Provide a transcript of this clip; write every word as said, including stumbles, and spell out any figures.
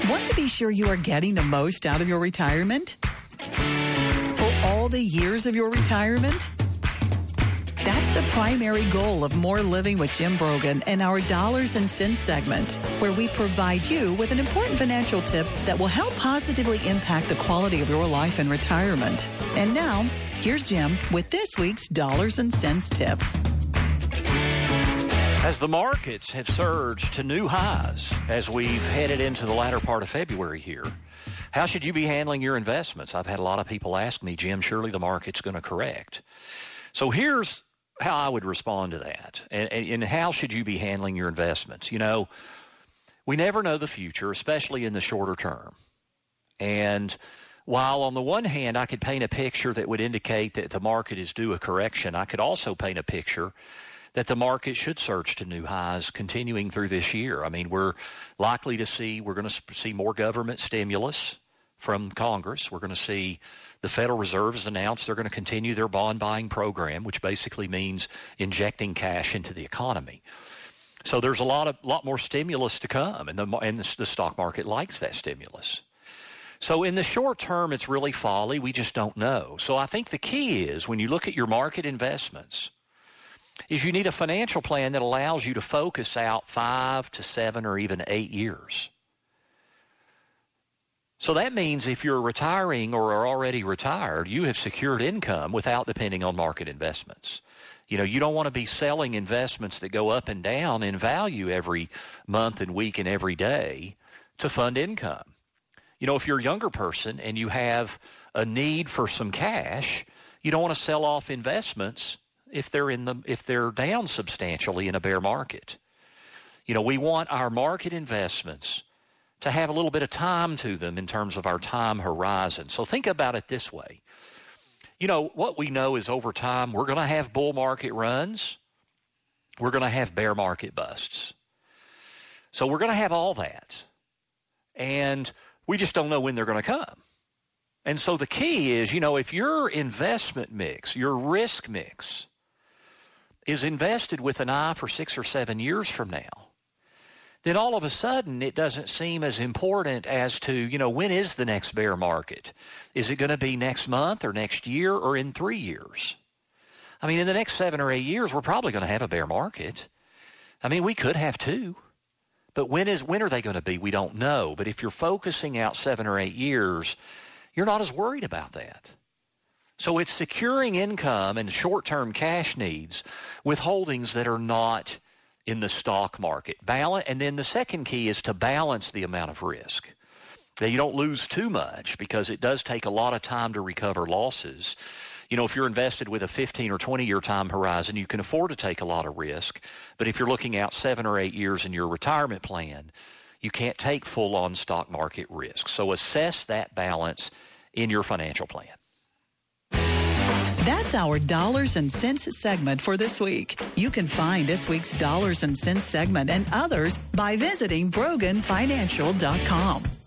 Want to be sure you are getting the most out of your retirement? For all the years of your retirement? That's the primary goal of More Living with Jim Brogan and our Dollars and Cents segment, where we provide you with an important financial tip that will help positively impact the quality of your life in retirement. And now, here's Jim with this week's Dollars and Cents tip. As the markets have surged to new highs as we've headed into the latter part of February here, how should you be handling your investments? I've had a lot of people ask me, Jim, surely the market's going to correct. So here's how I would respond to that. And, and, and how should you be handling your investments? You know, we never know the future, especially in the shorter term. And while on the one hand, I could paint a picture that would indicate that the market is due a correction, I could also paint a picture that the market should surge to new highs continuing through this year. I mean, we're likely to see, we're going to see more government stimulus from Congress. We're going to see the Federal Reserve has announced they're going to continue their bond buying program, which basically means injecting cash into the economy. So there's a lot of lot more stimulus to come, and the and the, the stock market likes that stimulus. So in the short term, it's really folly. We just don't know. So I think the key is when you look at your market investments, is you need a financial plan that allows you to focus out five to seven or even eight years. So that means if you're retiring or are already retired, you have secured income without depending on market investments. You know, you don't want to be selling investments that go up and down in value every month and week and every day to fund income. You know, if you're a younger person and you have a need for some cash, you don't want to sell off investments if they're in the if they're down substantially in a bear market. You know, we want our market investments to have a little bit of time to them in terms of our time horizon. So think about it this way. You know, what we know is over time we're going to have bull market runs. We're going to have bear market busts. So we're going to have all that. And we just don't know when they're going to come. And so the key is, you know, if your investment mix, your risk mix, is invested with an eye for six or seven years from now, then all of a sudden it doesn't seem as important as to, you know, when is the next bear market? Is it going to be next month or next year or in three years? I mean, in the next seven or eight years, we're probably going to have a bear market. I mean, we could have two. But when is when are they going to be? We don't know. But if you're focusing out seven or eight years, you're not as worried about that. So it's securing income and short-term cash needs with holdings that are not in the stock market. Balance, and then the second key is to balance the amount of risk. That you don't lose too much because it does take a lot of time to recover losses. You know, if you're invested with a fifteen or twenty-year time horizon, you can afford to take a lot of risk. But if you're looking out seven or eight years in your retirement plan, you can't take full-on stock market risk. So assess that balance in your financial plan. That's our Dollars and Cents segment for this week. You can find this week's Dollars and Cents segment and others by visiting Brogan Financial dot com.